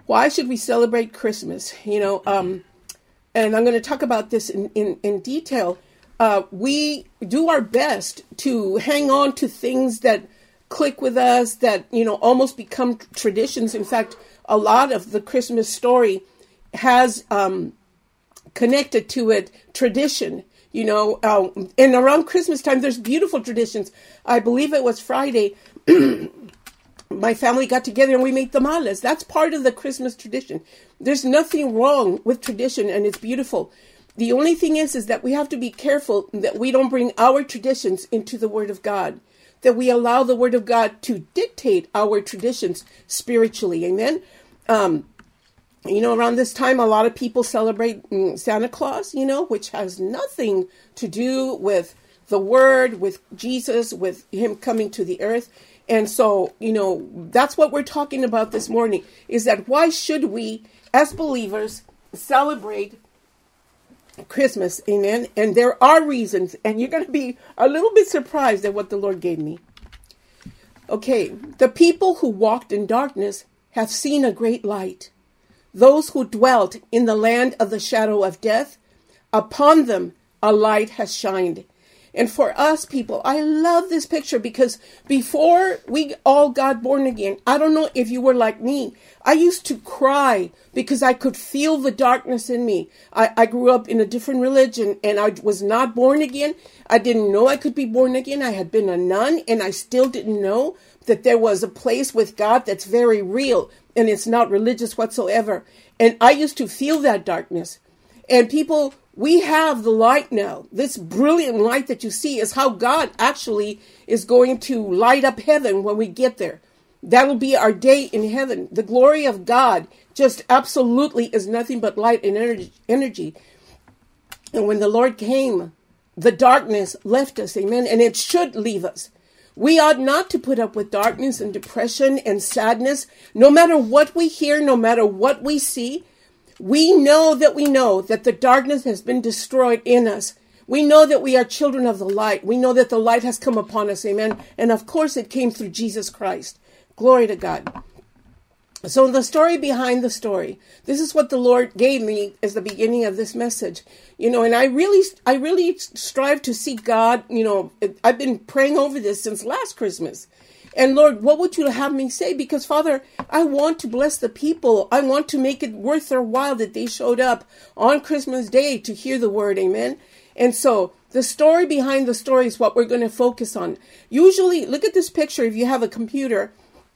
Why should we celebrate Christmas? And I'm going to talk about this in detail. We do our best to hang on to things that click with us, that, almost become traditions. In fact, a lot of the Christmas story has connected to it tradition. And around Christmas time, there's beautiful traditions. I believe it was Friday. My family got together and we made tamales. That's part of the Christmas tradition. There's nothing wrong with tradition, and it's beautiful. The only thing is that we have to be careful that we don't bring our traditions into the Word of God, that we allow the Word of God to dictate our traditions spiritually. Amen. Around this time, a lot of people celebrate Santa Claus, which has nothing to do with the Word, with Jesus, with Him coming to the earth. And so, that's what we're talking about this morning, is that why should we, as believers, celebrate Christmas? Amen. And there are reasons, and you're going to be a little bit surprised at what the Lord gave me. Okay, the people who walked in darkness have seen a great light. Those who dwelt in the land of the shadow of death, upon them a light has shined. And for us people, I love this picture, because before we all got born again, I don't know if you were like me, I used to cry because I could feel the darkness in me. I grew up in a different religion and I was not born again. I didn't know I could be born again. I had been a nun and I still didn't know that there was a place with God that's very real and it's not religious whatsoever. And I used to feel that darkness. And people, we have the light now. This brilliant light that you see is how God actually is going to light up heaven when we get there. That'll be our day in heaven. The glory of God just absolutely is nothing but light and energy. And when the Lord came, the darkness left us. Amen. And it should leave us. We ought not to put up with darkness and depression and sadness. No matter what we hear, no matter what we see, we know that the darkness has been destroyed in us. We know that we are children of the light. We know that the light has come upon us. Amen. And of course it came through Jesus Christ. Glory to God. So the story behind the story, this is what the Lord gave me as the beginning of this message. And I really strive to seek God. I've been praying over this since last Christmas. And Lord, what would you have me say? Because Father, I want to bless the people. I want to make it worth their while that they showed up on Christmas Day to hear the word. Amen. And so the story behind the story is what we're going to focus on. Usually, look at this picture if you have a computer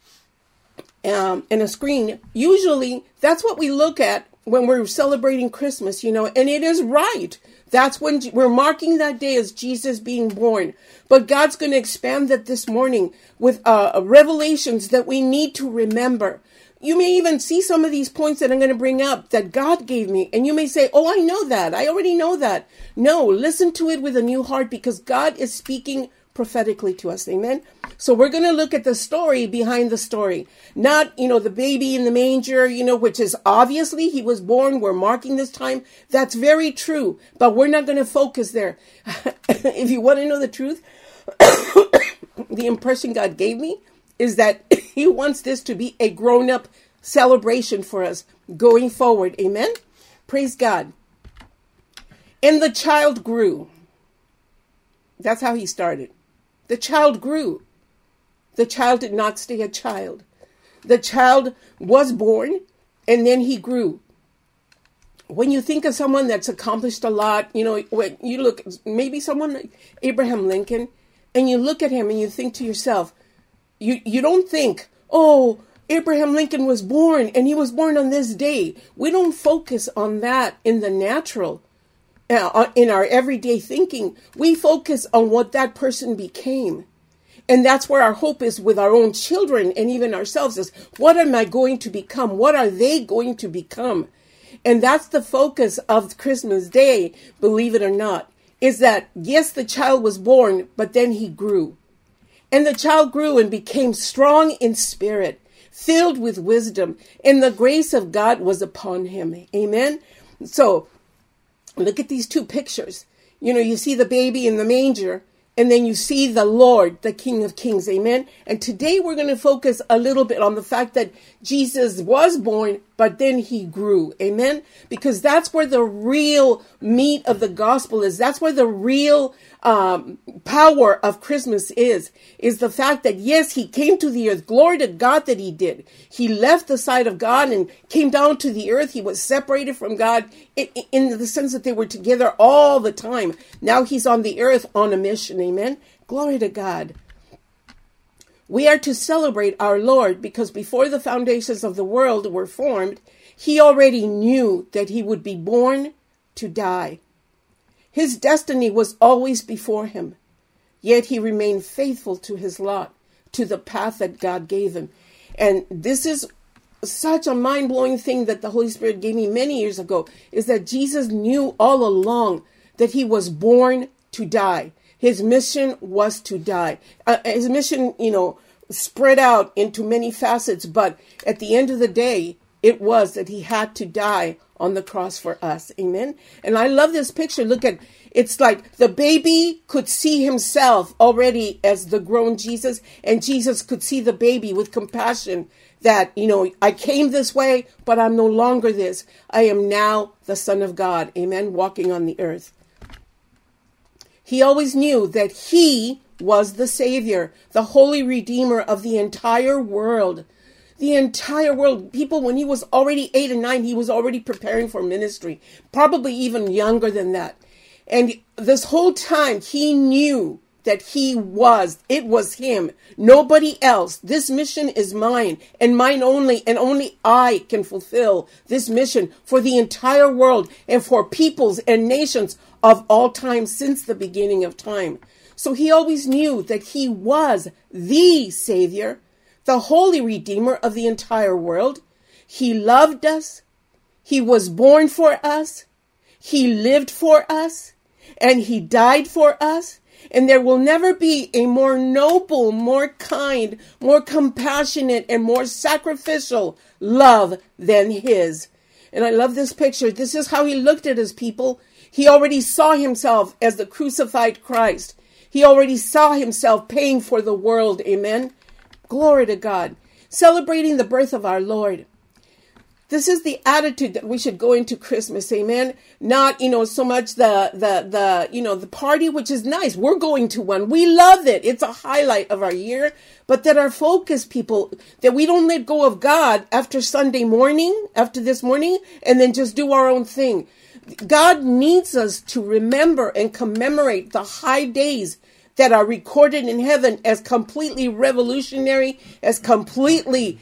and a screen. Usually, that's what we look at when we're celebrating Christmas, and it is right. That's when we're marking that day as Jesus being born. But God's going to expand that this morning with revelations that we need to remember. You may even see some of these points that I'm going to bring up that God gave me. And you may say, oh, I know that. I already know that. No, listen to it with a new heart, because God is speaking prophetically to us. Amen. So we're going to look at the story behind the story, not, the baby in the manger, which is obviously he was born. We're marking this time. That's very true, but we're not going to focus there. If you want to know the truth, the impression God gave me is that he wants this to be a grown-up celebration for us going forward. Amen. Praise God. And the child grew. That's how he started. The child grew. The child did not stay a child. The child was born and then he grew. When you think of someone that's accomplished a lot, when you look, maybe someone like Abraham Lincoln, and you look at him and you think to yourself, you don't think, oh, Abraham Lincoln was born and he was born on this day. We don't focus on that in the natural. In our everyday thinking, we focus on what that person became. And that's where our hope is with our own children and even ourselves is, what am I going to become? What are they going to become? And that's the focus of Christmas Day, believe it or not, is that, yes, the child was born, but then he grew. And the child grew and became strong in spirit, filled with wisdom, and the grace of God was upon him. Amen. So, look at these two pictures. You see the baby in the manger, and then you see the Lord, the King of Kings. Amen. And today we're going to focus a little bit on the fact that Jesus was born, but then he grew. Amen. Because that's where the real meat of the gospel is. That's where the real power of Christmas is the fact that, yes, he came to the earth. Glory to God that he did. He left the side of God and came down to the earth. He was separated from God in the sense that they were together all the time. Now he's on the earth on a mission. Amen. Glory to God. We are to celebrate our Lord because before the foundations of the world were formed, he already knew that he would be born to die. His destiny was always before him, yet he remained faithful to his lot, to the path that God gave him. And this is such a mind-blowing thing that the Holy Spirit gave me many years ago, is that Jesus knew all along that he was born to die. His mission was to die. His mission, spread out into many facets, but at the end of the day, it was that he had to die on the cross for us. Amen. And I love this picture. Look at, it's like the baby could see himself already as the grown Jesus, and Jesus could see the baby with compassion that, I came this way, but I'm no longer this. I am now the Son of God. Amen. Walking on the earth. He always knew that he was the Savior, the holy Redeemer of the entire world. The entire world. People, when he was already 8 and 9, he was already preparing for ministry, probably even younger than that. And this whole time he knew that it was him, nobody else. This mission is mine and mine only, and only I can fulfill this mission for the entire world and for peoples and nations of all time since the beginning of time. So he always knew that he was the Savior, the holy Redeemer of the entire world. He loved us. He was born for us. He lived for us. And he died for us. And there will never be a more noble, more kind, more compassionate, and more sacrificial love than his. And I love this picture. This is how he looked at his people. He already saw himself as the crucified Christ. He already saw himself paying for the world. Amen. Glory to God. Celebrating the birth of our Lord. This is the attitude that we should go into Christmas. Amen. Not, so much the party, which is nice. We're going to one. We love it. It's a highlight of our year. But that our focus, people, that we don't let go of God after Sunday morning, after this morning, and then just do our own thing. God needs us to remember and commemorate the high days that are recorded in heaven as completely revolutionary, as completely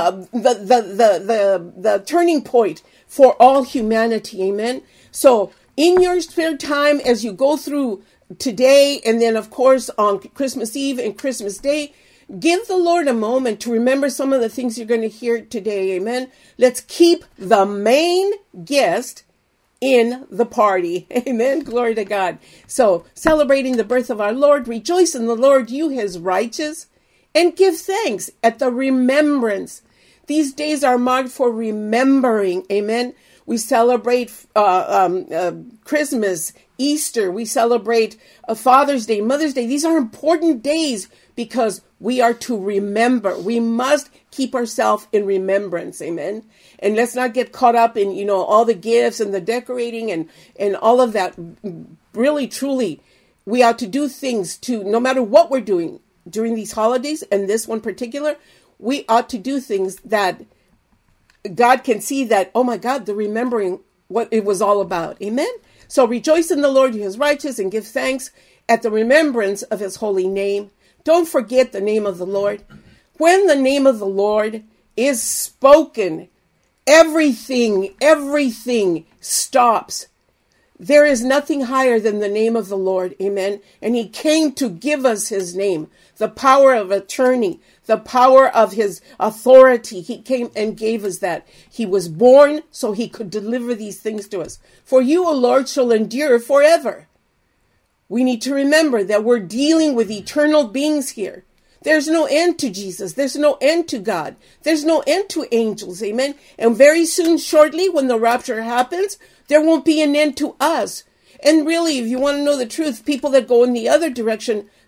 the turning point for all humanity. Amen. So in your spare time, as you go through today, and then of course on Christmas Eve and Christmas Day, give the Lord a moment to remember some of the things you're going to hear today. Amen. Let's keep the main guest in the party. Amen. Glory to God. So, celebrating the birth of our Lord, rejoice in the Lord, you his righteous, and give thanks at the remembrance. These days are marked for remembering. Amen. We celebrate Christmas, Easter. We celebrate Father's Day, Mother's Day. These are important days because we are to remember. We must keep ourselves in remembrance. Amen. And let's not get caught up in, all the gifts and the decorating and all of that. Really, truly, we ought to do things no matter what we're doing during these holidays, and this one particular, we ought to do things that God can see that, oh my God, they're remembering what it was all about. Amen. So rejoice in the Lord, you his righteous, and give thanks at the remembrance of his holy name. Don't forget the name of the Lord. When the name of the Lord is spoken, everything stops. There is nothing higher than the name of the Lord. Amen. And he came to give us his name, the power of attorney, the power of his authority. He came and gave us that. He was born so he could deliver these things to us. For you, O Lord, shall endure forever. We need to remember that we're dealing with eternal beings here. There's no end to Jesus. There's no end to God. There's no end to angels. Amen. And very soon, shortly, when the rapture happens, there won't be an end to us. And really, if you want to know the truth, people that go in the other direction,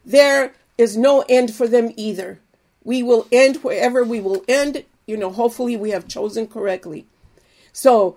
there is no end for them either. We will end wherever we will end. Hopefully we have chosen correctly. So,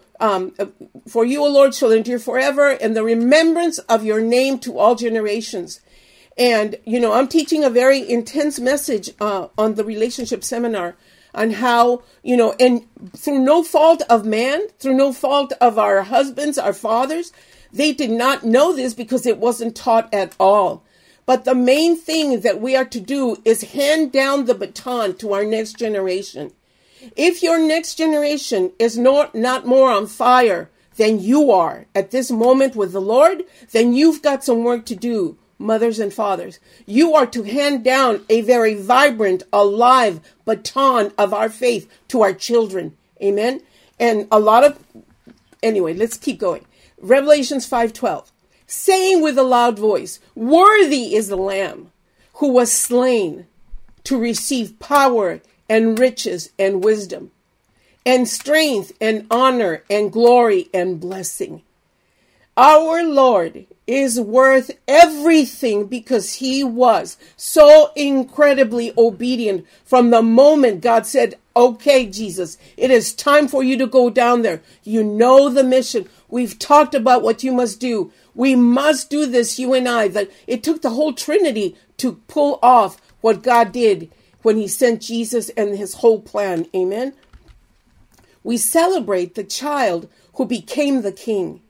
for you, O Lord, shall endure forever, and the remembrance of your name to all generations. And, I'm teaching a very intense message on the relationship seminar on how, and through no fault of man, through no fault of our husbands, our fathers, they did not know this because it wasn't taught at all. But the main thing that we are to do is hand down the baton to our next generation. If your next generation is not more on fire than you are at this moment with the Lord, then you've got some work to do, mothers and fathers. You are to hand down a very vibrant, alive baton of our faith to our children. Amen. And anyway, let's keep going. Revelations 5:12. Saying with a loud voice, worthy is the Lamb who was slain to receive power and riches and wisdom and strength and honor and glory and blessing. Our Lord is worth everything because he was so incredibly obedient from the moment God said, okay, Jesus, it is time for you to go down there. You know the mission. We've talked about what you must do. We must do this, you and I. That it took the whole Trinity to pull off what God did when he sent Jesus and his whole plan. Amen. We celebrate the child who became the king.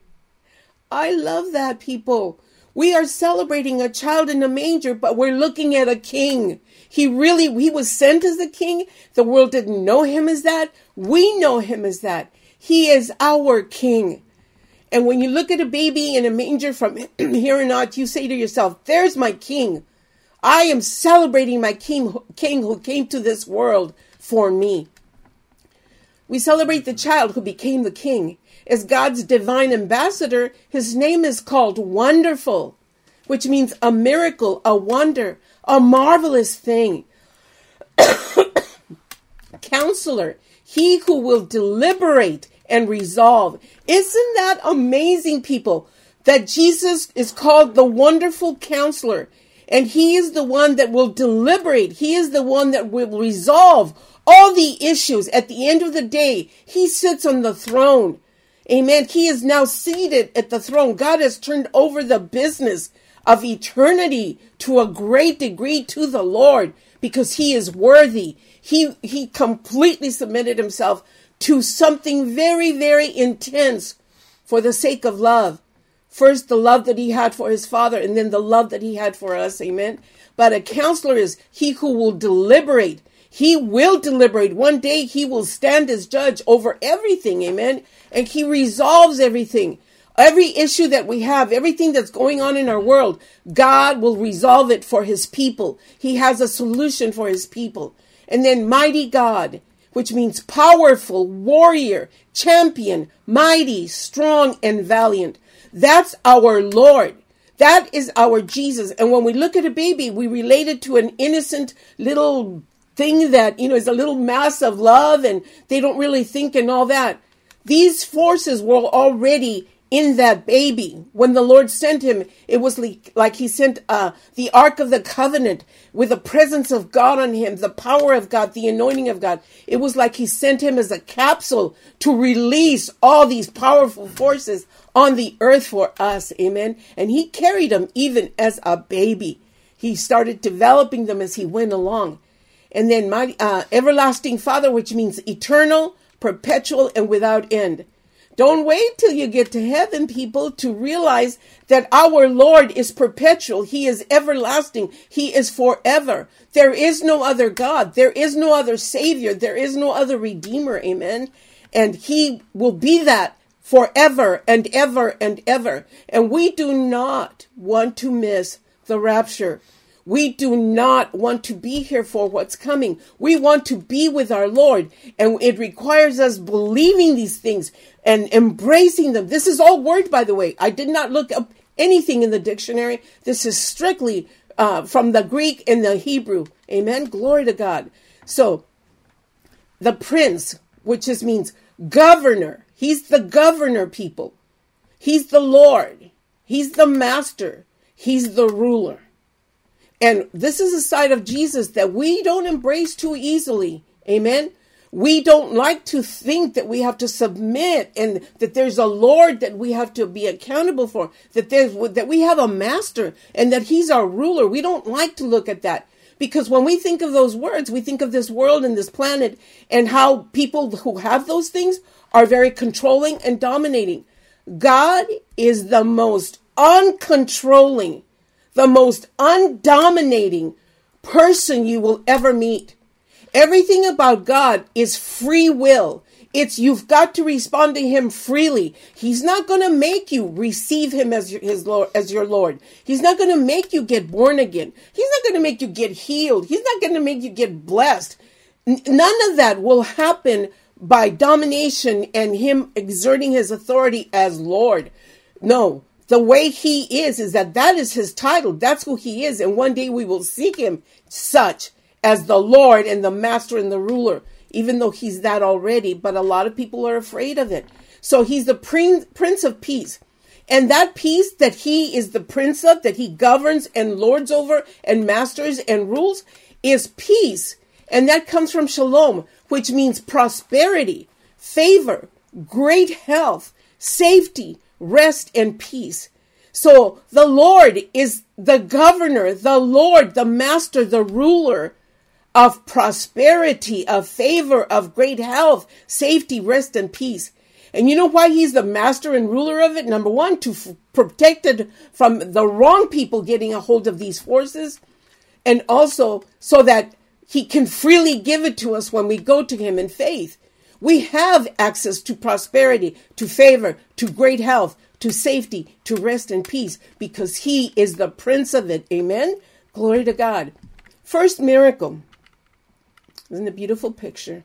I love that, people. We are celebrating a child in a manger, but we're looking at a king. He was sent as a king. The world didn't know him as that. We know him as that. He is our king. And when you look at a baby in a manger from here on out, you say to yourself, there's my king. I am celebrating my king who came to this world for me. We celebrate the child who became the king. As God's divine ambassador, his name is called Wonderful, which means a miracle, a wonder, a marvelous thing. Counselor, he who will deliberate and resolve. Isn't that amazing, people? That Jesus is called the Wonderful Counselor, and he is the one that will deliberate. He is the one that will resolve all the issues. At the end of the day, he sits on the throne. Amen. He is now seated at the throne. God has turned over the business of eternity to a great degree to the Lord because he is worthy. He completely submitted himself to something very, very intense for the sake of love. First, the love that he had for his Father, and then the love that he had for us. Amen. But a counselor is he who will deliberate. He will deliberate. One day he will stand as judge over everything. Amen. And he resolves everything. Every issue that we have, everything that's going on in our world, God will resolve it for his people. He has a solution for his people. And then mighty God, which means powerful, warrior, champion, mighty, strong, and valiant. That's our Lord. That is our Jesus. And when we look at a baby, we relate it to an innocent little thing that, is a little mass of love and they don't really think and all that. These forces were already in that baby. When the Lord sent him, it was like he sent the Ark of the Covenant with the presence of God on him, the power of God, the anointing of God. It was like he sent him as a capsule to release all these powerful forces on the earth for us. Amen. And he carried them even as a baby. He started developing them as he went along. And then my everlasting Father, which means eternal, perpetual, and without end. Don't wait till you get to heaven, people, to realize that our Lord is perpetual. He is everlasting. He is forever. There is no other God. There is no other Savior. There is no other Redeemer. Amen. And he will be that forever and ever and ever. And we do not want to miss the rapture. We do not want to be here for what's coming. We want to be with our Lord. And it requires us believing these things and embracing them. This is all word, by the way. I did not look up anything in the dictionary. This is strictly from the Greek and the Hebrew. Amen. Glory to God. So the prince, which just means governor. He's the governor, people. He's the Lord. He's the master. He's the ruler. And this is a side of Jesus that we don't embrace too easily. Amen. We don't like to think that we have to submit and that there's a Lord that we have to be accountable for, that we have a master and that he's our ruler. We don't like to look at that, because when we think of those words, we think of this world and this planet and how people who have those things are very controlling and dominating. God is the most uncontrolling, the most undominating person you will ever meet. Everything about God is free will. You've got to respond to him freely. He's not going to make you receive him as your Lord. He's not going to make you get born again. He's not going to make you get healed. He's not going to make you get blessed. None of that will happen by domination and him exerting his authority as Lord. No, the way he is that is his title. That's who he is. And one day we will seek him such as the Lord and the master and the ruler, even though he's that already. But a lot of people are afraid of it. So he's the Prince of Peace. And that peace that he is the prince of, that he governs and lords over and masters and rules, is peace. And that comes from shalom, which means prosperity, favor, great health, safety, rest, and peace. So the Lord is the governor, the Lord, the master, the ruler of prosperity, of favor, of great health, safety, rest, and peace. And you know why he's the master and ruler of it? Number one, to protect it from the wrong people getting a hold of these forces. And also so that he can freely give it to us when we go to him in faith. We have access to prosperity, to favor, to great health, to safety, to rest and peace, because he is the prince of it. Amen? Glory to God. First miracle. Isn't it a beautiful picture?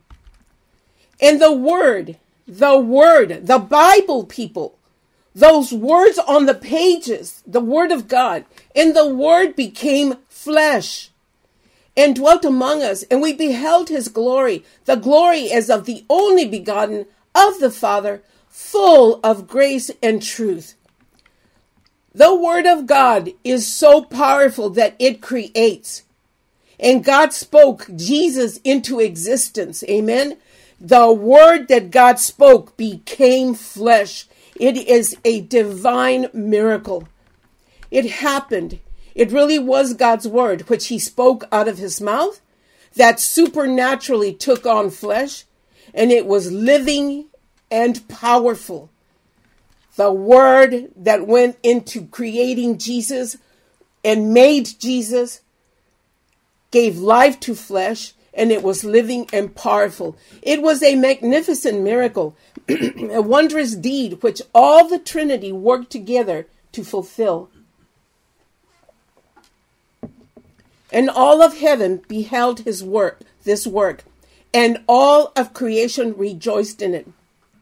And the word, the Bible, people, those words on the pages, the word of God, and the word became flesh and dwelt among us, and we beheld his glory. The glory as of the only begotten of the Father, full of grace and truth. The word of God is so powerful that it creates. And God spoke Jesus into existence. Amen. The word that God spoke became flesh. It is a divine miracle. It happened. It really was God's word, which he spoke out of his mouth, that supernaturally took on flesh, and it was living and powerful. The word that went into creating Jesus and made Jesus gave life to flesh, and it was living and powerful. It was a magnificent miracle, a wondrous deed which all the Trinity worked together to fulfill. And all of heaven beheld this work, and all of creation rejoiced in it.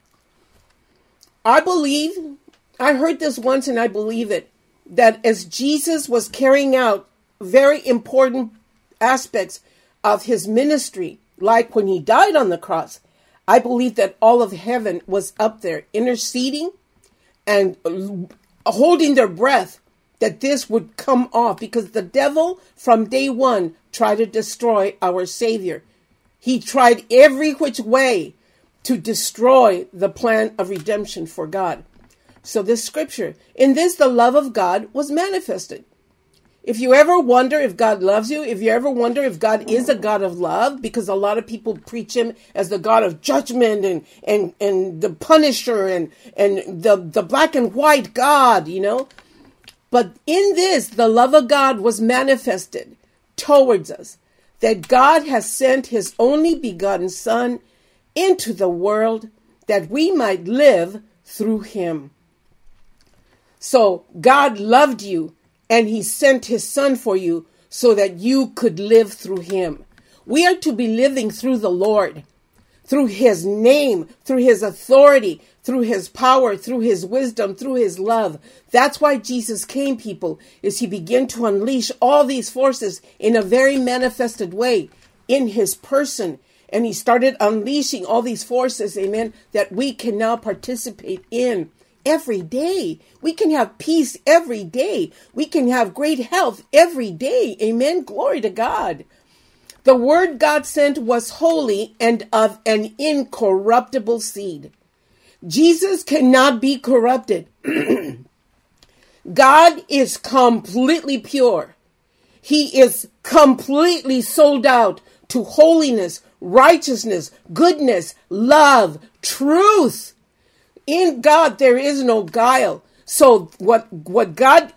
I heard this once and I believe it, that as Jesus was carrying out very important aspects of his ministry, like when he died on the cross, I believe that all of heaven was up there interceding and holding their breath that this would come off, because the devil from day one tried to destroy our Savior. He tried every which way to destroy the plan of redemption for God. So this scripture, in this the love of God was manifested. If you ever wonder if God loves you, if you ever wonder if God is a God of love, because a lot of people preach him as the God of judgment and the punisher and the black and white God, you know. But in this, the love of God was manifested towards us, that God has sent his only begotten Son into the world that we might live through him. So God loved you, and he sent his Son for you so that you could live through him. We are to be living through the Lord, through his name, through his authority, through his power, through his wisdom, through his love. That's why Jesus came, people, is he began to unleash all these forces in a very manifested way in his person. And he started unleashing all these forces, amen, that we can now participate in every day. We can have peace every day. We can have great health every day. Amen. Glory to God. The word God sent was holy and of an incorruptible seed. Jesus cannot be corrupted. God is completely pure. He is completely sold out to holiness, righteousness, goodness, love, truth. In God, there is no guile. So what God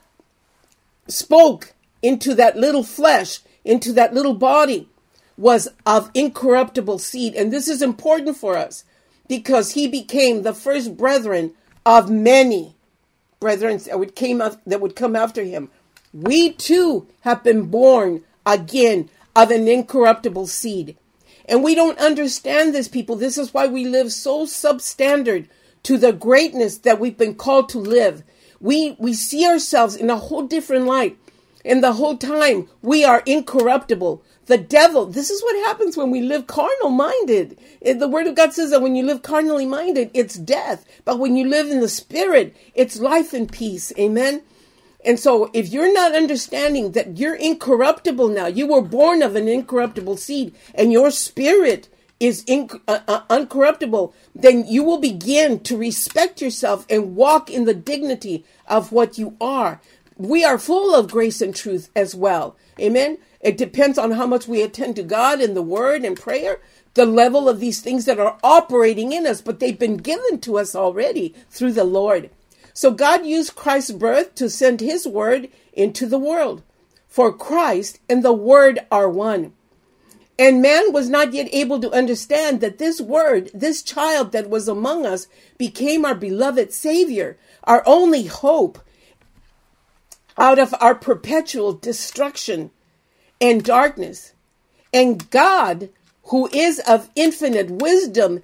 spoke into that little flesh, into that little body, was of incorruptible seed. And this is important for us because he became the first brethren of many brethren that would come after him. We too have been born again of an incorruptible seed. And we don't understand this, people. This is why we live so substandard to the greatness that we've been called to live. We see ourselves in a whole different light. And the whole time we are incorruptible. The devil, this is what happens when we live carnal minded. The word of God says that when you live carnally minded, it's death. But when you live in the spirit, it's life and peace. Amen. And so if you're not understanding that you're incorruptible now, you were born of an incorruptible seed and your spirit is uncorruptible, then you will begin to respect yourself and walk in the dignity of what you are. We are full of grace and truth as well. Amen. It depends on how much we attend to God in the word and prayer, the level of these things that are operating in us, but they've been given to us already through the Lord. So God used Christ's birth to send his word into the world. For Christ and the word are one. And man was not yet able to understand that this word, this child that was among us, became our beloved Savior, our only hope out of our perpetual destruction and darkness. And God, who is of infinite wisdom,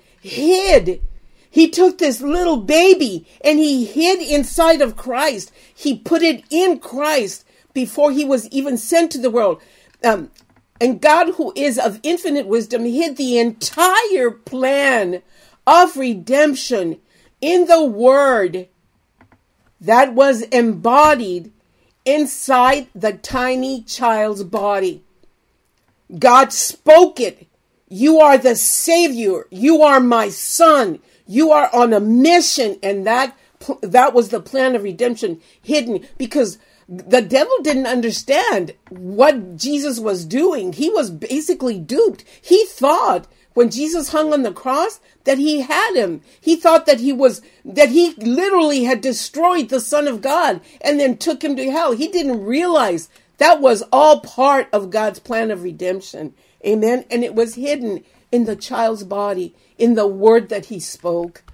He took this little baby and he hid inside of Christ. He put it in Christ before he was even sent to the world. And God, who is of infinite wisdom, hid the entire plan of redemption in the word that was embodied inside the tiny child's body. God spoke it. You are the Savior. You are my son. You are on a mission. And that was the plan of redemption hidden, because the devil didn't understand what Jesus was doing. He was basically duped. He thought when Jesus hung on the cross that he had him. He thought that he literally had destroyed the Son of God and then took him to hell. He didn't realize that was all part of God's plan of redemption. Amen. And it was hidden in the child's body, in the word that he spoke.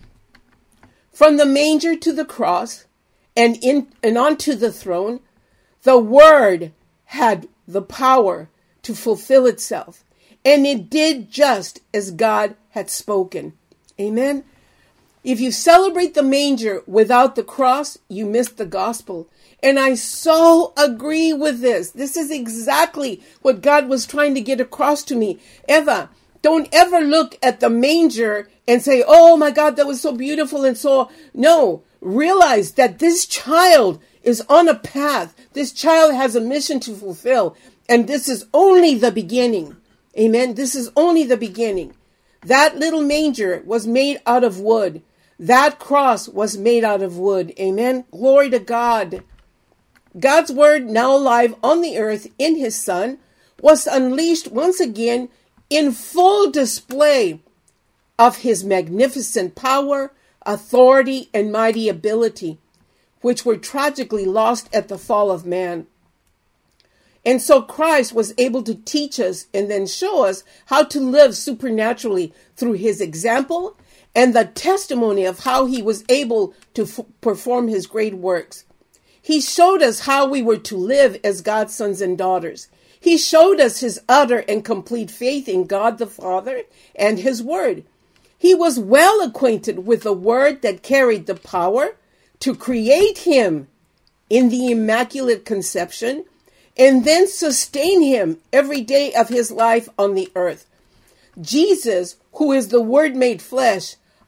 From the manger to the cross and onto the throne, the word had the power to fulfill itself. And it did just as God had spoken. Amen. If you celebrate the manger without the cross, you miss the gospel. And I so agree with this. This is exactly what God was trying to get across to me. Eva, don't ever look at the manger and say, oh my God, that was so beautiful. And so, no, realize that this child is on a path. This child has a mission to fulfill. And this is only the beginning. Amen. This is only the beginning. That little manger was made out of wood. That cross was made out of wood. Amen. Glory to God. God's word, now alive on the earth in his Son, was unleashed once again in full display of his magnificent power, authority, and mighty ability, which were tragically lost at the fall of man. And so Christ was able to teach us and then show us how to live supernaturally through his example and the testimony of how he was able to perform his great works. He showed us how we were to live as God's sons and daughters. He showed us his utter and complete faith in God the Father and his word. He was well acquainted with the word that carried the power to create him in the Immaculate Conception and then sustain him every day of his life on the earth. Jesus, who is the Word made flesh,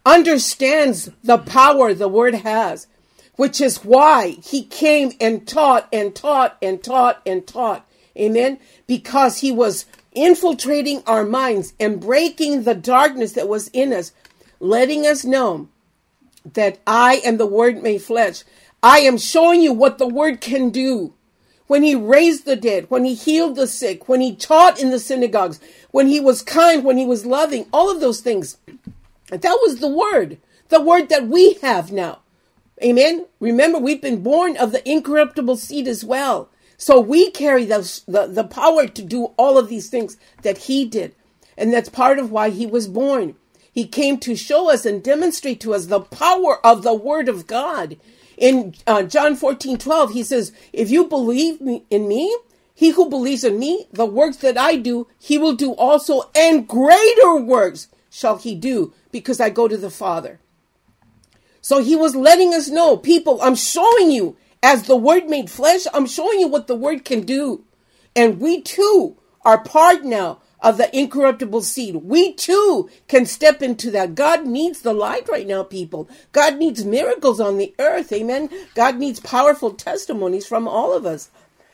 understands the power the word has, which is why he came and taught and taught and taught and taught. Amen. Because he was infiltrating our minds and breaking the darkness that was in us, letting us know that I am the word made flesh. I am showing you what the word can do. When he raised the dead, when he healed the sick, when he taught in the synagogues, when he was kind, when he was loving, all of those things. That was the word that we have now. Amen. Remember, we've been born of the incorruptible seed as well. So we carry the power to do all of these things that he did. And that's part of why he was born. He came to show us and demonstrate to us the power of the word of God. In John 14:12, he says, if you believe in me, he who believes in me, the works that I do, he will do also, and greater works shall he do, because I go to the Father. So he was letting us know, people, I'm showing you, as the word made flesh, I'm showing you what the word can do. And we too are part now of the incorruptible seed. We too can step into that. God needs the light right now, people. God needs miracles on the earth. Amen. God needs powerful testimonies from all of us.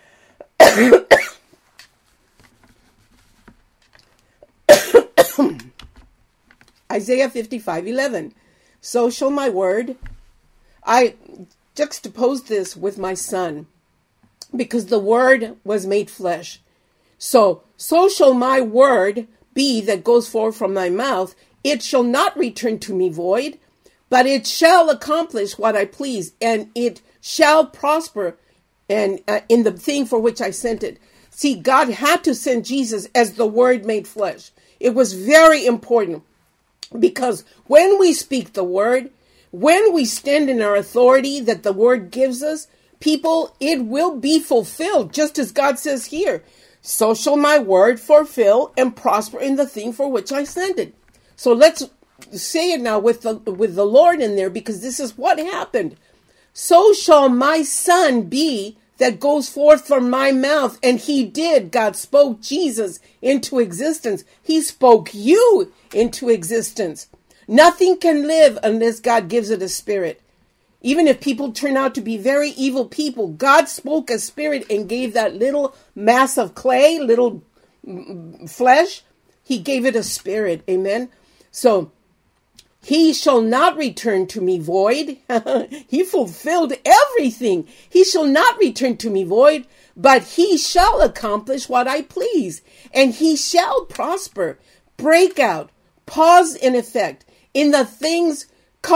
Isaiah 55:11. So shall my word. I juxtaposed this with my son because the word was made flesh. So shall my word be that goes forth from my mouth. It shall not return to me void, but it shall accomplish what I please, and it shall prosper and in the thing for which I sent it. See, God had to send Jesus as the word made flesh. It was very important because when we speak the word, when we stand in our authority that the word gives us, people, it will be fulfilled, just as God says here. So shall my word fulfill and prosper in the thing for which I sent it. So let's say it now with the Lord in there, because this is what happened. So shall my son be that goes forth from my mouth. And he did. God spoke Jesus into existence. He spoke you into existence. Nothing can live unless God gives it a spirit. Even if people turn out to be very evil people, God spoke a spirit and gave that little mass of clay, little flesh. He gave it a spirit. Amen. So he shall not return to me void. He fulfilled everything. He shall not return to me void, but he shall accomplish what I please, and he shall prosper, break out, cause and effect in the things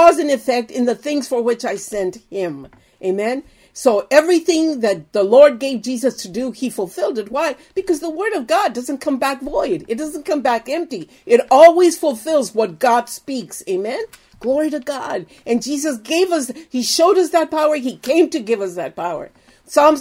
for which I sent him. Amen. So everything that the Lord gave Jesus to do, he fulfilled it. Why? Because the word of God doesn't come back void. It doesn't come back empty. It always fulfills what God speaks. Amen. Glory to God. And Jesus he showed us that power. He came to give us that power. Psalms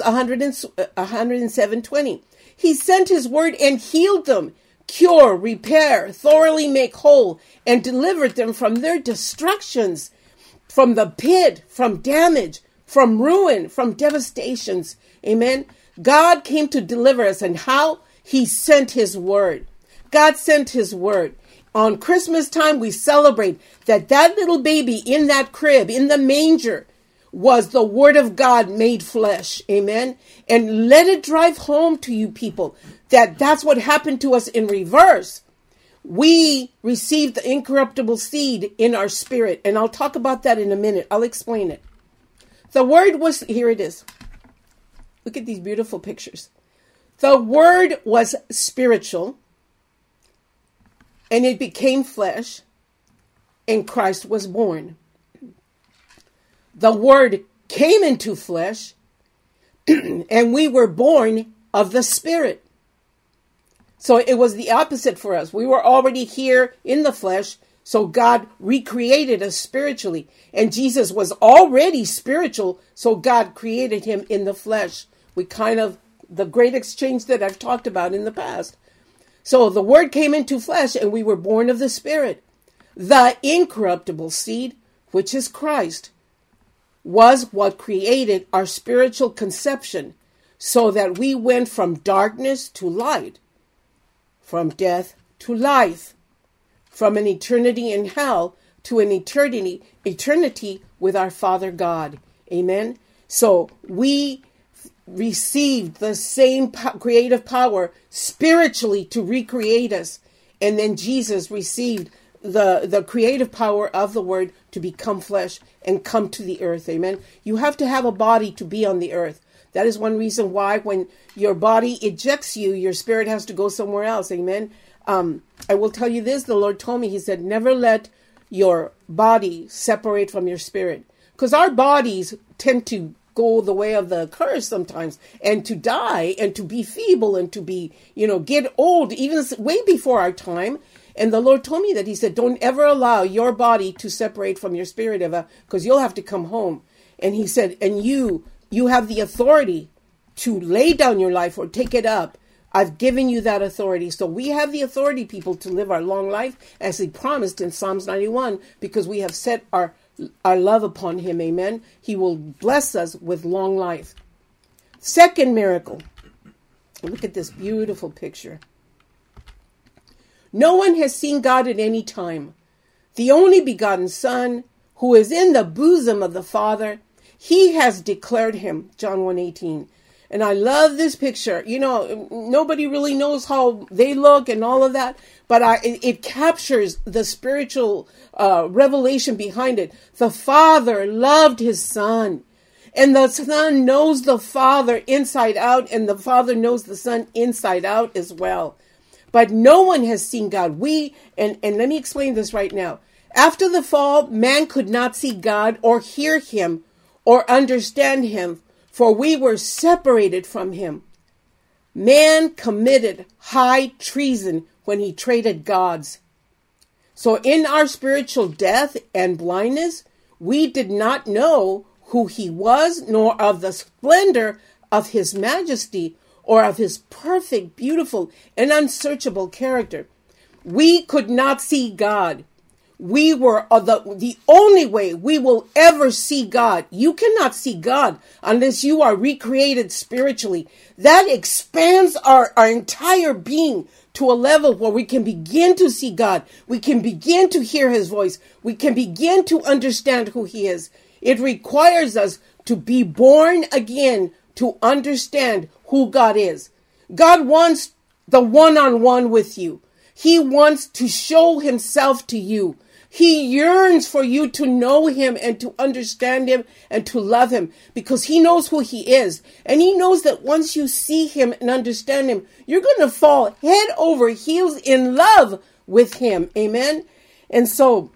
107:20. He sent his word and healed them, cure, repair, thoroughly make whole, and delivered them from their destructions, from the pit, from damage, from ruin, from devastations. Amen. God came to deliver us. And how? He sent his word. God sent his word. On Christmas time, we celebrate that little baby in that crib, in the manger, was the word of God made flesh. Amen. And let it drive home to you people that that's what happened to us in reverse. We received the incorruptible seed in our spirit. And I'll talk about that in a minute. I'll explain it. The word was, here it is. Look at these beautiful pictures. The word was spiritual, and it became flesh, and Christ was born. The word came into flesh, and we were born of the Spirit. So it was the opposite for us. We were already here in the flesh, so God recreated us spiritually. And Jesus was already spiritual, so God created him in the flesh. The great exchange that I've talked about in the past. So the word came into flesh and we were born of the Spirit. The incorruptible seed, which is Christ, was what created our spiritual conception, so that we went from darkness to light, from death to life, from an eternity in hell to an eternity with our Father God. Amen. So we received the same creative power spiritually to recreate us. And then Jesus received the creative power of the Word to become flesh and come to the earth. Amen. You have to have a body to be on the earth. That is one reason why when your body ejects you, your spirit has to go somewhere else. Amen. I will tell you this. The Lord told me, he said, never let your body separate from your spirit. Because our bodies tend to go the way of the curse sometimes, and to die and to be feeble and to be, get old, even way before our time. And the Lord told me that. He said, don't ever allow your body to separate from your spirit, Eva, because you'll have to come home. And he said, and you have the authority to lay down your life or take it up. I've given you that authority. So we have the authority, people, to live our long life as he promised in Psalms 91, because we have set our love upon him. Amen. He will bless us with long life. Second miracle. Look at this beautiful picture. No one has seen God at any time. The only begotten Son, who is in the bosom of the Father, he has declared him. John 1:18. And I love this picture. Nobody really knows how they look and all of that, but it captures the spiritual revelation behind it. The Father loved his Son, and the Son knows the Father inside out, and the Father knows the Son inside out as well. But no one has seen God. And let me explain this right now. After the fall, man could not see God or hear him or understand him, for we were separated from him. Man committed high treason when he traded gods. So in our spiritual death and blindness, we did not know who he was, nor of the splendor of his majesty, or of his perfect, beautiful, and unsearchable character. We could not see God. We were the only way we will ever see God. You cannot see God unless you are recreated spiritually. That expands our entire being to a level where we can begin to see God. We can begin to hear his voice. We can begin to understand who he is. It requires us to be born again to understand who God is. God wants the one-on-one with you. He wants to show himself to you. He yearns for you to know him and to understand him and to love him, because he knows who he is. And he knows that once you see him and understand him, you're going to fall head over heels in love with him. Amen. And so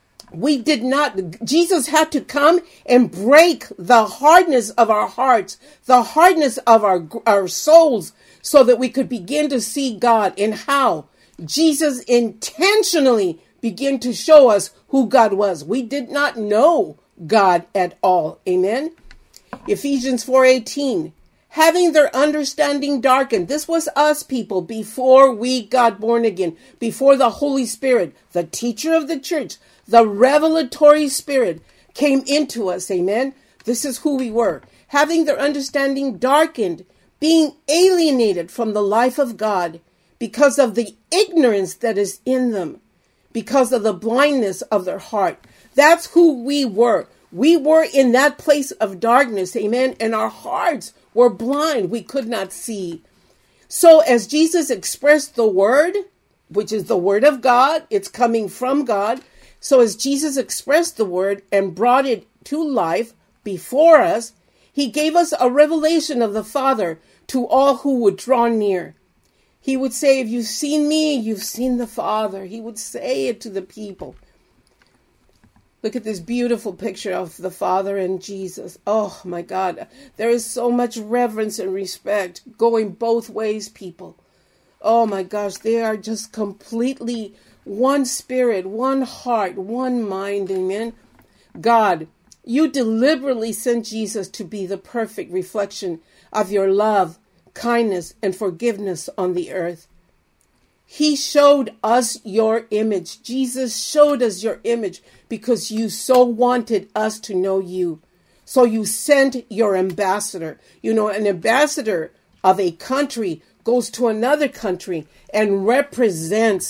Jesus had to come and break the hardness of our hearts, the hardness of our souls, so that we could begin to see God. And how? Jesus intentionally began to show us who God was. We did not know God at all. Amen. Ephesians 4:18. Having their understanding darkened. This was us, people, before we got born again, before the Holy Spirit, the teacher of the church, the revelatory spirit came into us. Amen. This is who we were. Having their understanding darkened, being alienated from the life of God because of the ignorance that is in them, because of the blindness of their heart. That's who we were. We were in that place of darkness. Amen. And our hearts were blind. We could not see. So as Jesus expressed the word, which is the word of God, it's coming from God. So as Jesus expressed the word and brought it to life before us, he gave us a revelation of the Father to all who would draw near. He would say, if you've seen me, you've seen the Father. He would say it to the people. Look at this beautiful picture of the Father and Jesus. Oh, my God. There is so much reverence and respect going both ways, people. Oh, my gosh. They are just completely one spirit, one heart, one mind. Amen. God, you deliberately sent Jesus to be the perfect reflection of your love, kindness, and forgiveness on the earth. He showed us your image. Jesus showed us your image because you so wanted us to know you. So you sent your ambassador. You know, an ambassador of a country goes to another country and represents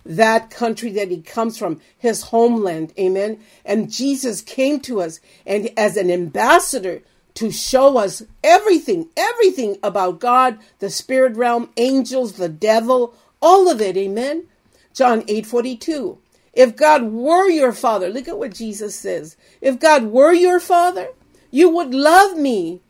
that country that he comes from, his homeland. Amen. And Jesus came to us and as an ambassador to show us everything about God, the spirit realm, angels, the devil, all of it. Amen. John 8:42. If God were your father, look at what Jesus says. If God were your father, you would love me.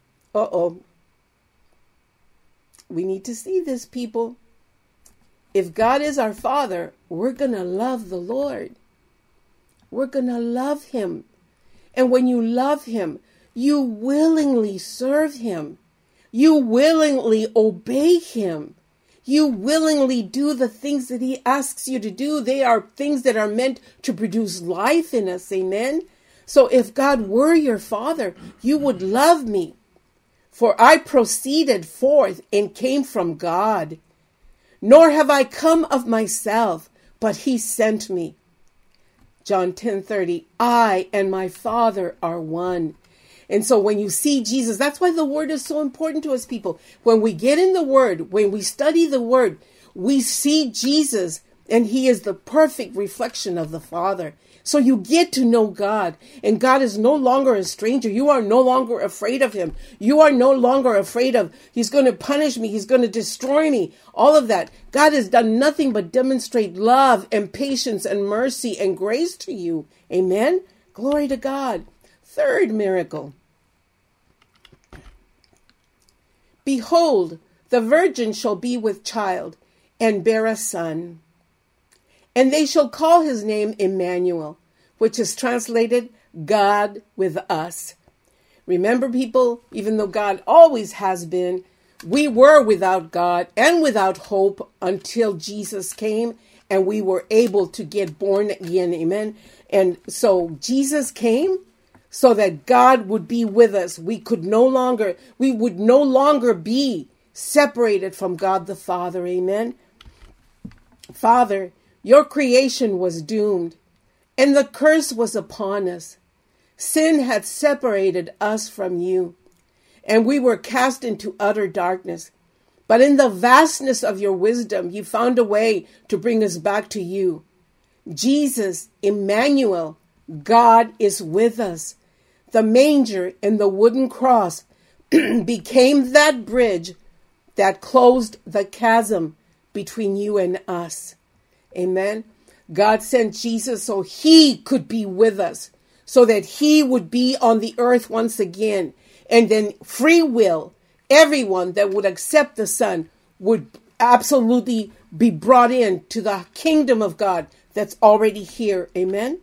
We need to see this, people. If God is our father, we're going to love the Lord. We're going to love him. And when you love him, you willingly serve him. You willingly obey him. You willingly do the things that he asks you to do. They are things that are meant to produce life in us. Amen. So if God were your father, you would love me. For I proceeded forth and came from God. Nor have I come of myself, but he sent me. John 10:30, I and my Father are one. And so when you see Jesus, that's why the word is so important to us, people. When we get in the word, when we study the word, we see Jesus, and he is the perfect reflection of the Father. So you get to know God, and God is no longer a stranger. You are no longer afraid of him. You are no longer afraid of, he's going to punish me. He's going to destroy me. All of that. God has done nothing but demonstrate love and patience and mercy and grace to you. Amen. Glory to God. Third miracle. Behold, the virgin shall be with child and bear a son. And they shall call his name Emmanuel, which is translated God with us. Remember, people, even though God always has been, we were without God and without hope until Jesus came and we were able to get born again. Amen. And so Jesus came so that God would be with us. We would no longer be separated from God the Father. Amen. Father, your creation was doomed, and the curse was upon us. Sin had separated us from you, and we were cast into utter darkness. But in the vastness of your wisdom, you found a way to bring us back to you. Jesus, Emmanuel, God is with us. The manger and the wooden cross became that bridge that closed the chasm between you and us. Amen. God sent Jesus so he could be with us, so that he would be on the earth once again. And then free will, everyone that would accept the Son would absolutely be brought in to the kingdom of God that's already here. Amen.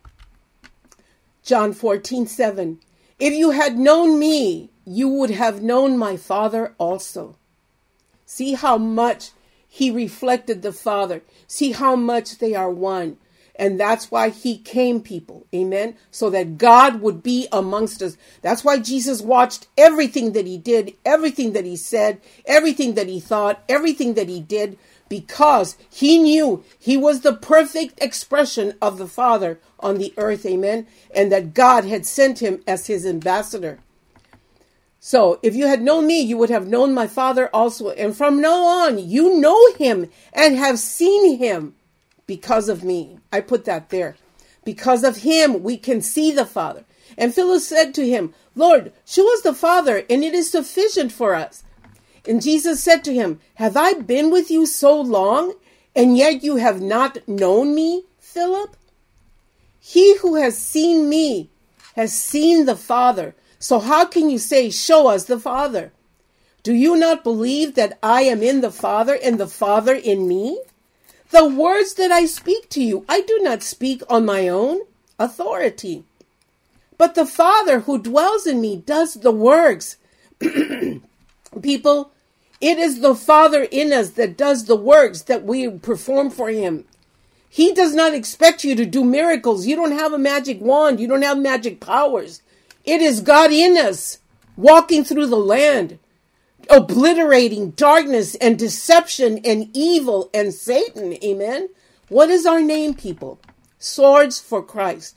John 14:7. If you had known me, you would have known my Father also. See how much he reflected the Father. See how much they are one. And that's why he came, people. Amen. So that God would be amongst us. That's why Jesus watched everything that he did, everything that he said, everything that he thought, everything that he did, because he knew he was the perfect expression of the Father on the earth. Amen. And that God had sent him as his ambassador. So if you had known me, you would have known my Father also. And from now on, you know him and have seen him because of me. I put that there. Because of him, we can see the Father. And Philip said to him, Lord, show us the Father, and it is sufficient for us. And Jesus said to him, have I been with you so long, and yet you have not known me, Philip? He who has seen me has seen the Father. So how can you say, show us the Father? Do you not believe that I am in the Father and the Father in me? The words that I speak to you, I do not speak on my own authority. But the Father who dwells in me does the works. People, it is the Father in us that does the works that we perform for him. He does not expect you to do miracles. You don't have a magic wand. You don't have magic powers. It is God in us, walking through the land, obliterating darkness and deception and evil and Satan. Amen. What is our name, people? Swords for Christ.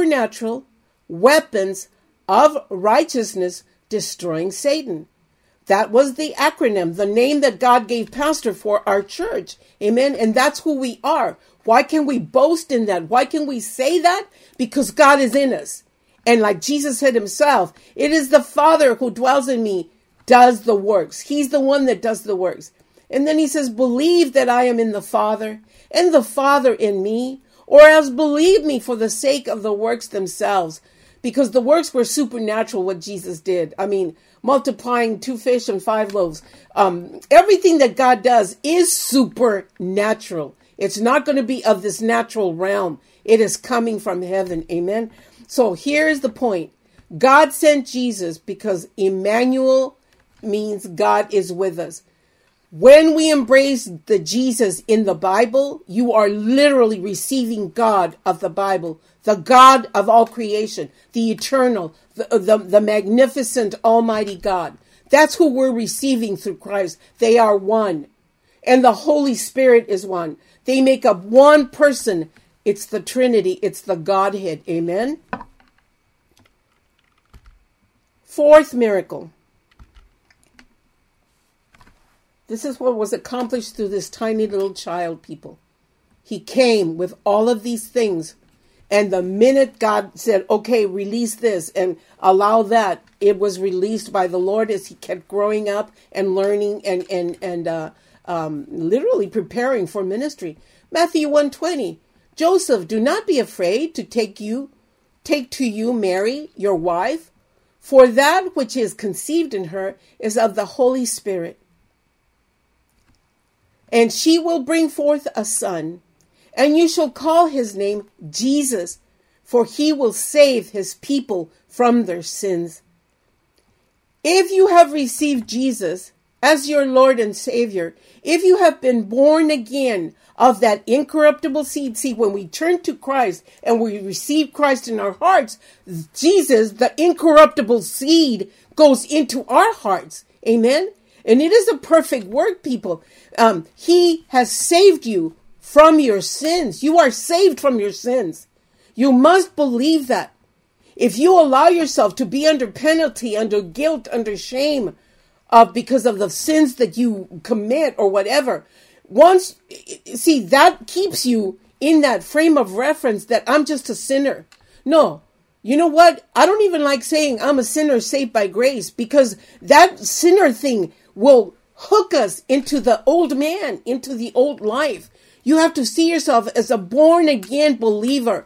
Supernatural weapons of righteousness destroying Satan. That was the acronym, the name that God gave pastor for our church. Amen. And that's who we are. Why can we boast in that? Why can we say that? Because God is in us. And like Jesus said himself, it is the Father who dwells in me, does the works. He's the one that does the works. And then he says, believe that I am in the Father and the Father in me, or else believe me for the sake of the works themselves. Because the works were supernatural, what Jesus did. I mean, multiplying 2 fish and 5 loaves. Everything that God does is supernatural. It's not going to be of this natural realm. It is coming from heaven. Amen. So here's the point. God sent Jesus because Emmanuel means God is with us. When we embrace the Jesus in the Bible, you are literally receiving God of the Bible, the God of all creation, the eternal, the magnificent, almighty God. That's who we're receiving through Christ. They are one. And the Holy Spirit is one. They make up one person. It's the Trinity. It's the Godhead. Amen. Fourth miracle. This is what was accomplished through this tiny little child, people. He came with all of these things. And the minute God said, okay, release this and allow that, it was released by the Lord as he kept growing up and learning and literally preparing for ministry. Matthew 1:20, Joseph, do not be afraid to take to you Mary, your wife, for that which is conceived in her is of the Holy Spirit. And she will bring forth a son, and you shall call his name Jesus, for he will save his people from their sins. If you have received Jesus as your Lord and Savior, if you have been born again of that incorruptible seed, see, when we turn to Christ and we receive Christ in our hearts, Jesus, the incorruptible seed, goes into our hearts. Amen? And it is a perfect work, people. He has saved you from your sins. You are saved from your sins. You must believe that. If you allow yourself to be under penalty, under guilt, under shame, because of the sins that you commit or whatever, that keeps you in that frame of reference that I'm just a sinner. No. You know what? I don't even like saying I'm a sinner saved by grace, because that sinner thing will hook us into the old man, into the old life. You have to see yourself as a born again believer,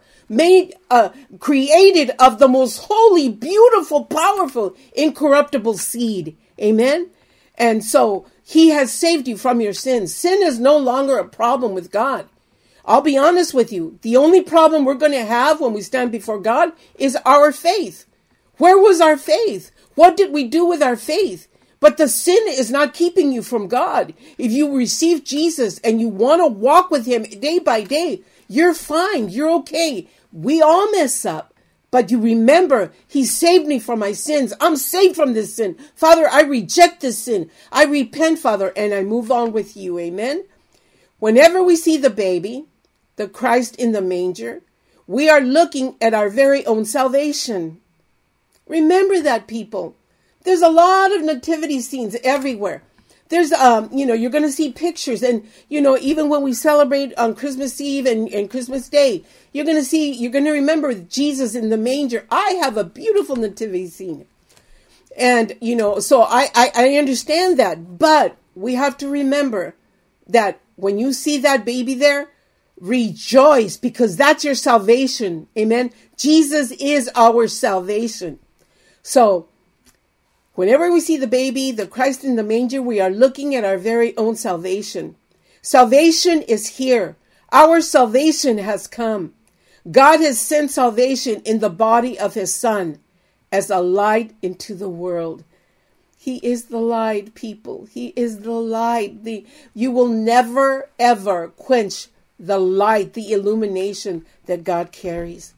created of the most holy, beautiful, powerful, incorruptible seed. Amen. And so he has saved you from your sins. Sin is no longer a problem with God. I'll be honest with you. The only problem we're going to have when we stand before God is our faith. Where was our faith? What did we do with our faith? But the sin is not keeping you from God. If you receive Jesus and you want to walk with him day by day, you're fine. You're okay. We all mess up. But you remember, he saved me from my sins. I'm saved from this sin. Father, I reject this sin. I repent, Father, and I move on with you. Amen. Whenever we see the baby, the Christ in the manger, we are looking at our very own salvation. Remember that, people. There's a lot of nativity scenes everywhere. There's, you're going to see pictures. And, even when we celebrate on Christmas Eve and Christmas Day, you're going to remember Jesus in the manger. I have a beautiful nativity scene. And, so I understand that. But we have to remember that when you see that baby there, rejoice, because that's your salvation. Amen. Jesus is our salvation. So, whenever we see the baby, the Christ in the manger, we are looking at our very own salvation. Salvation is here. Our salvation has come. God has sent salvation in the body of his Son as a light into the world. He is the light, people. He is the light. You will never, ever quench the light, the illumination that God carries.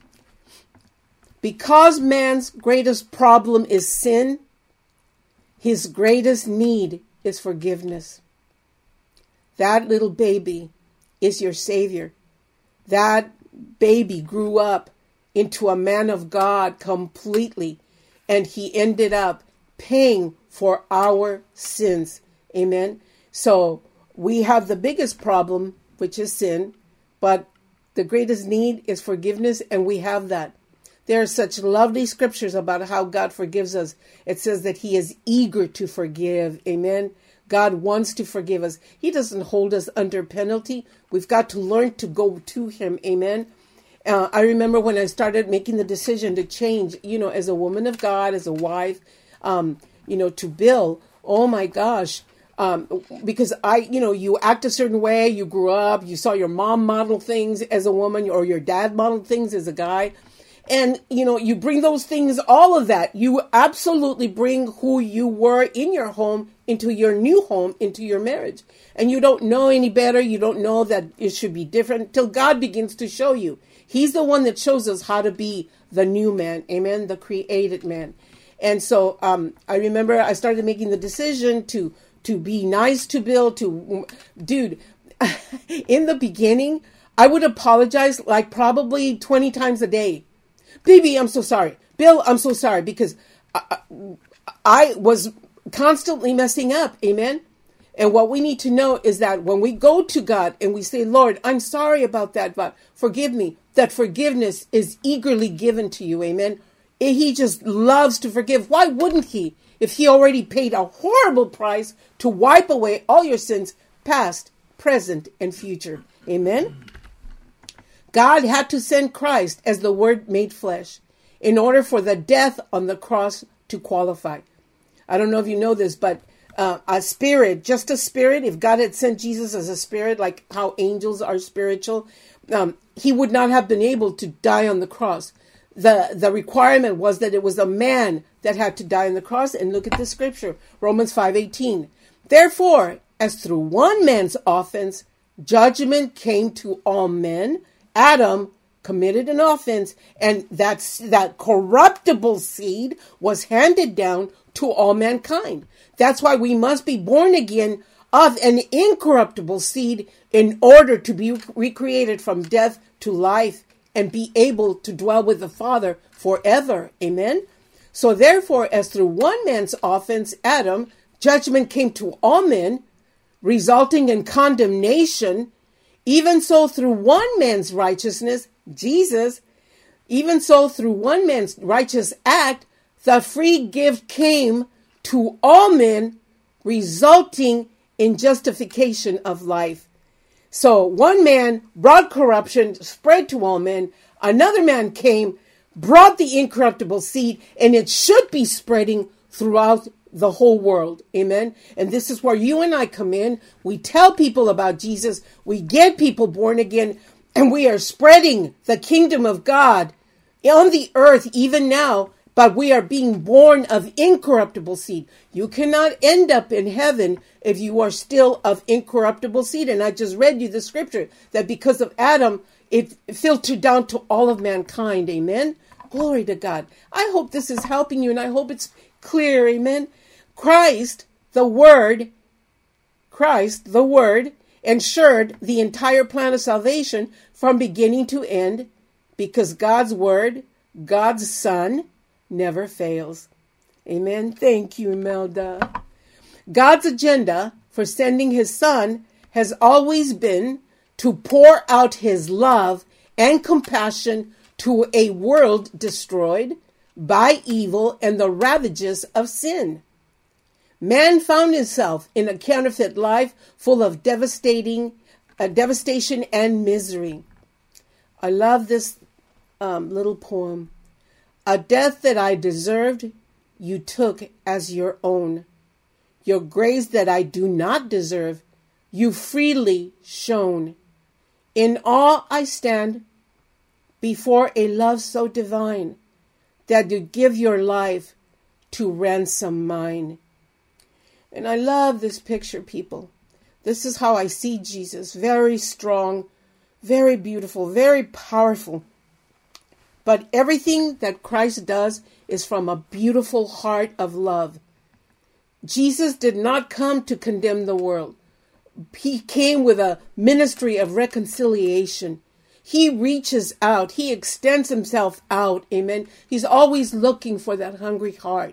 Because man's greatest problem is sin, his greatest need is forgiveness. That little baby is your Savior. That baby grew up into a man of God completely, and he ended up paying for our sins. Amen. So we have the biggest problem, which is sin, but the greatest need is forgiveness, and we have that. There are such lovely scriptures about how God forgives us. It says that he is eager to forgive. Amen. God wants to forgive us. He doesn't hold us under penalty. We've got to learn to go to him. Amen. I remember when I started making the decision to change, as a woman of God, as a wife, to Bill. Oh my gosh. Because you act a certain way, you grew up, you saw your mom model things as a woman, or your dad modeled things as a guy. And, you bring those things, all of that. You absolutely bring who you were in your home into your new home, into your marriage. And you don't know any better. You don't know that it should be different till God begins to show you. He's the one that shows us how to be the new man. Amen. The created man. And so I remember I started making the decision to be nice to Bill, dude, in the beginning, I would apologize like probably 20 times a day. Baby, I'm so sorry. Bill, I'm so sorry, because I was constantly messing up. Amen. And what we need to know is that when we go to God and we say, Lord, I'm sorry about that, but forgive me, that forgiveness is eagerly given to you. Amen. He just loves to forgive. Why wouldn't he? If he already paid a horrible price to wipe away all your sins, past, present, and future. Amen. God had to send Christ as the Word made flesh in order for the death on the cross to qualify. I don't know if you know this, but a spirit, just a spirit, if God had sent Jesus as a spirit, like how angels are spiritual, he would not have been able to die on the cross. The requirement was that it was a man that had to die on the cross. And look at the scripture, Romans 5:18. Therefore, as through one man's offense, judgment came to all men, Adam committed an offense, and that corruptible seed was handed down to all mankind. That's why we must be born again of an incorruptible seed in order to be recreated from death to life and be able to dwell with the Father forever. Amen. So therefore, as through one man's offense, Adam, judgment came to all men, resulting in condemnation, even so through one man's righteousness, Jesus, even so through one man's righteous act, the free gift came to all men, resulting in justification of life. So one man brought corruption, spread to all men. Another man came, brought the incorruptible seed, and it should be spreading throughout the whole world. Amen. And this is where you and I come in. We tell people about Jesus. We get people born again, and we are spreading the kingdom of God on the earth even now, but we are being born of incorruptible seed. You cannot end up in heaven if you are still of incorruptible seed. And I just read you the scripture that because of Adam, it filtered down to all of mankind. Amen. Glory to God. I hope this is helping you, and I hope it's clear. Amen. Christ, the Word, ensured the entire plan of salvation from beginning to end, because God's Word, God's Son, never fails. Amen. Thank you, Imelda. God's agenda for sending his Son has always been to pour out his love and compassion to a world destroyed by evil and the ravages of sin. Man found himself in a counterfeit life full of devastation and misery. I love this little poem. A death that I deserved, you took as your own. Your grace that I do not deserve, you freely shown. In awe I stand before a love so divine that you give your life to ransom mine. And I love this picture, people. This is how I see Jesus. Very strong, very beautiful, very powerful. But everything that Christ does is from a beautiful heart of love. Jesus did not come to condemn the world. He came with a ministry of reconciliation. He reaches out. He extends himself out. Amen. He's always looking for that hungry heart,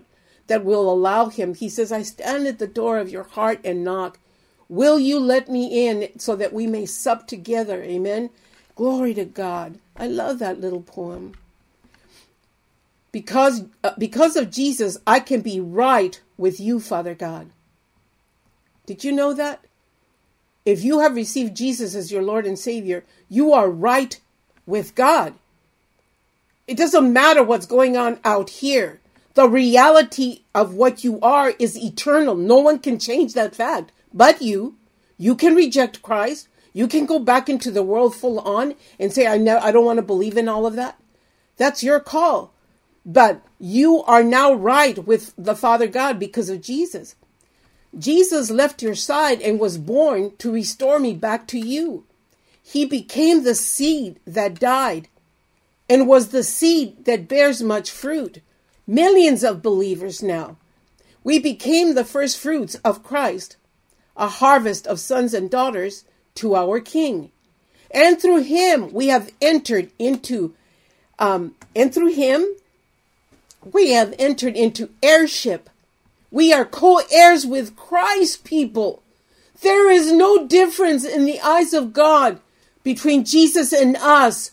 that will allow him. He says, I stand at the door of your heart and knock. Will you let me in so that we may sup together? Amen. Glory to God. I love that little poem. Because of Jesus, I can be right with you, Father God. Did you know that? If you have received Jesus as your Lord and Savior, you are right with God. It doesn't matter what's going on out here. The reality of what you are is eternal. No one can change that fact. But you can reject Christ. You can go back into the world full on and say, I don't want to believe in all of that. That's your call. But you are now right with the Father God because of Jesus. Jesus left your side and was born to restore me back to you. He became the seed that died and was the seed that bears much fruit. Millions of believers now. We became the first fruits of Christ, a harvest of sons and daughters to our King. And through him we have entered into heirship. We are co-heirs with Christ, people. There is no difference in the eyes of God between Jesus and us.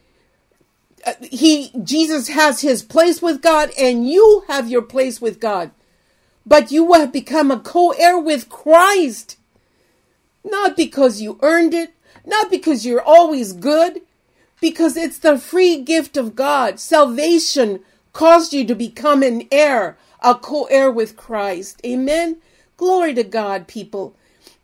Jesus has his place with God and you have your place with God. But you have become a co-heir with Christ. Not because you earned it, not because you're always good, because it's the free gift of God. Salvation caused you to become an heir, a co-heir with Christ. Amen. Glory to God, people.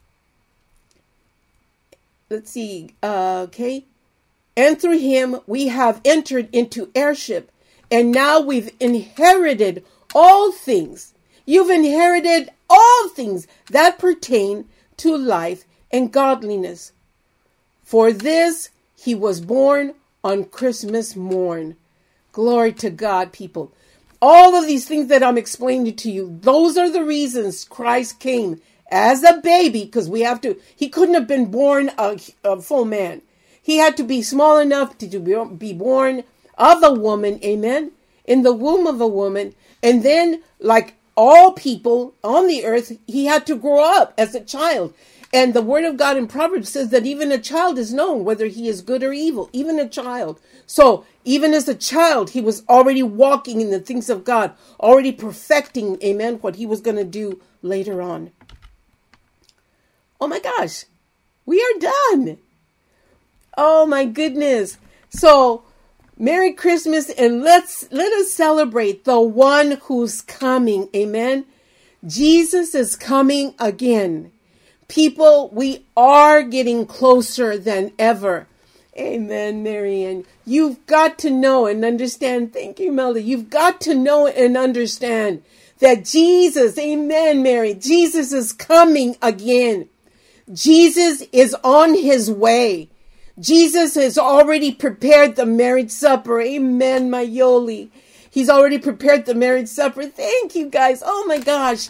Let's see. Okay. And through him, we have entered into heirship. And now we've inherited all things. You've inherited all things that pertain to life and godliness. For this, he was born on Christmas morn. Glory to God, people. All of these things that I'm explaining to you, those are the reasons Christ came as a baby, because he couldn't have been born a full man. He had to be small enough to be born of a woman, amen, in the womb of a woman. And then, like all people on the earth, he had to grow up as a child. And the word of God in Proverbs says that even a child is known whether he is good or evil, even a child. So even as a child, he was already walking in the things of God, already perfecting, amen, what he was going to do later on. Oh my gosh, we are done. Oh my goodness. So Merry Christmas, and let us celebrate the one who's coming. Amen. Jesus is coming again. People, we are getting closer than ever. Amen, Marianne. You've got to know and understand. Thank you, Melody. You've got to know and understand that Jesus, amen, Mary, Jesus is coming again. Jesus is on his way. Jesus has already prepared the marriage supper. Amen, my Yoli. He's already prepared the marriage supper. Thank you, guys. Oh, my gosh.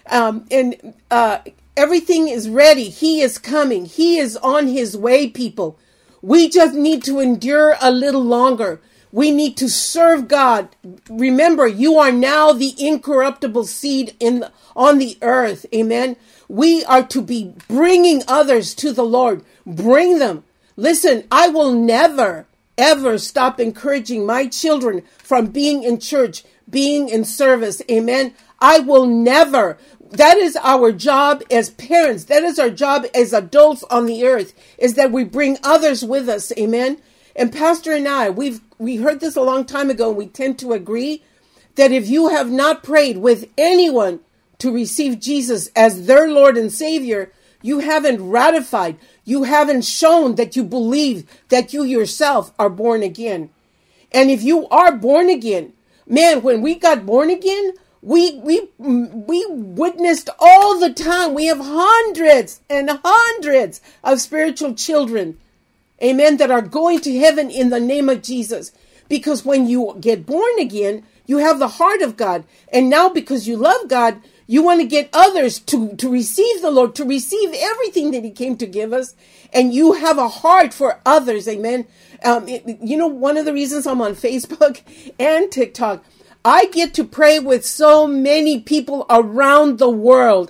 Everything is ready. He is coming. He is on his way, people. We just need to endure a little longer. We need to serve God. Remember, you are now the incorruptible seed on the earth. Amen. We are to be bringing others to the Lord. Bring them. Listen, I will never, ever stop encouraging my children from being in church, being in service. Amen. I will never. That is our job as parents. That is our job as adults on the earth, is that we bring others with us. Amen. And Pastor and I, we heard this a long time ago, and we tend to agree that if you have not prayed with anyone to receive Jesus as their Lord and Savior, you haven't ratified. You haven't shown that you believe that you yourself are born again. And if you are born again, man, when we got born again, we witnessed all the time. We have hundreds and hundreds of spiritual children, amen, that are going to heaven in the name of Jesus. Because when you get born again, you have the heart of God. And now because you love God, you want to get others to receive the Lord, to receive everything that he came to give us. And you have a heart for others. Amen. One of the reasons I'm on Facebook and TikTok, I get to pray with so many people around the world.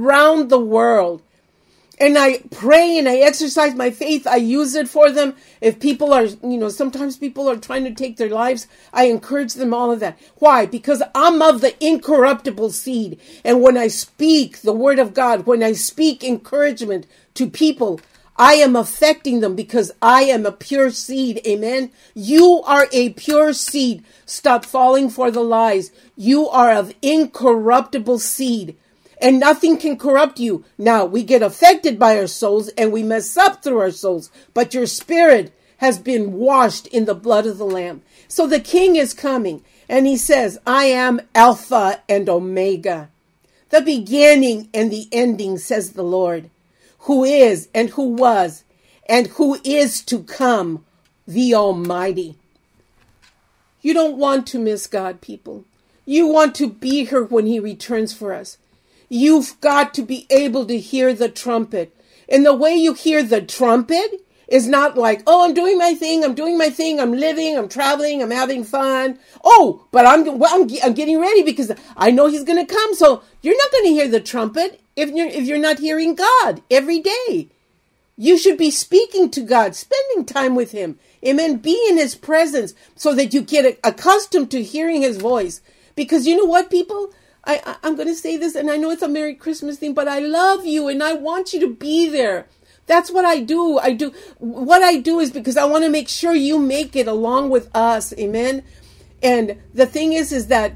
And I pray and I exercise my faith. I use it for them. If people are, sometimes people are trying to take their lives, I encourage them, all of that. Why? Because I'm of the incorruptible seed. And when I speak the word of God, when I speak encouragement to people, I am affecting them because I am a pure seed. Amen. You are a pure seed. Stop falling for the lies. You are of incorruptible seed. And nothing can corrupt you. Now, we get affected by our souls and we mess up through our souls. But your spirit has been washed in the blood of the Lamb. So the King is coming and he says, I am Alpha and Omega, the beginning and the ending, says the Lord, who is and who was and who is to come, the Almighty. You don't want to miss God, people. You want to be here when he returns for us. You've got to be able to hear the trumpet. And the way you hear the trumpet is not like, oh, I'm doing my thing, I'm living, I'm traveling, I'm having fun. Oh, but I'm getting ready because I know he's going to come. So you're not going to hear the trumpet if you're not hearing God every day. You should be speaking to God, spending time with him. Amen. Be in his presence so that you get accustomed to hearing his voice. Because you know what, people? I'm going to say this, and I know it's a Merry Christmas thing, but I love you, and I want you to be there. That's what I do. What I do is because I want to make sure you make it along with us. Amen. And the thing is that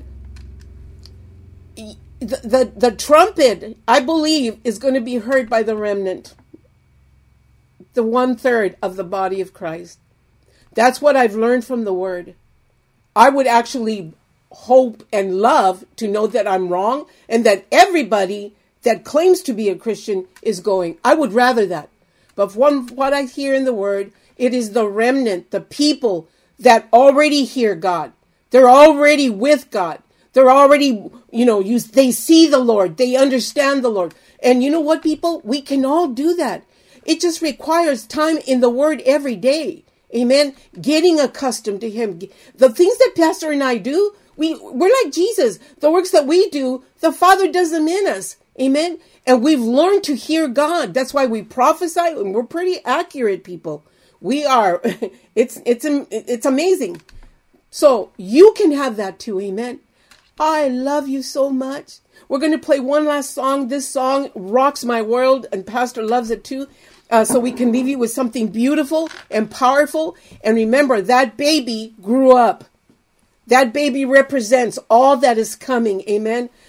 the trumpet, I believe, is going to be heard by the remnant, the 1/3 of the body of Christ. That's what I've learned from the word. I would actually hope and love to know that I'm wrong and that everybody that claims to be a Christian is going. I would rather that. But from what I hear in the word, it is the remnant, the people that already hear God. They're already with God. They're already, they see the Lord. They understand the Lord. And you know what, people? We can all do that. It just requires time in the word every day. Amen. Getting accustomed to him. The things that Pastor and I do, we're like Jesus. The works that we do, the Father does them in us. Amen. And we've learned to hear God. That's why we prophesy, and we're pretty accurate people. We are. It's amazing. So you can have that too. Amen. I love you so much. We're going to play one last song. This song rocks my world, and Pastor loves it too. So we can leave you with something beautiful and powerful. And remember, that baby grew up. That baby represents all that is coming. Amen.